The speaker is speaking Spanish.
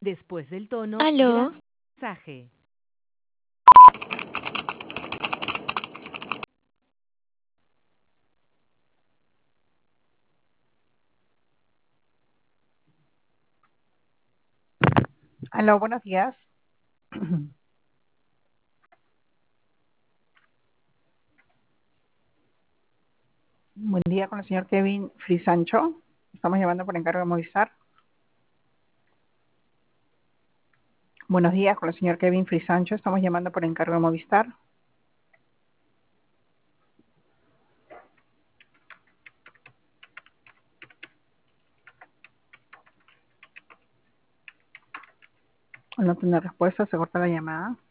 Después del tono, Aló, grabe el mensaje. Aló, buenos días. Buen día con el señor Kevin Frisancho. Estamos llamando por encargo de Movistar. Buenos días con el señor Kevin Frisancho. Estamos llamando por encargo de Movistar. Al no tener respuesta, se corta la llamada.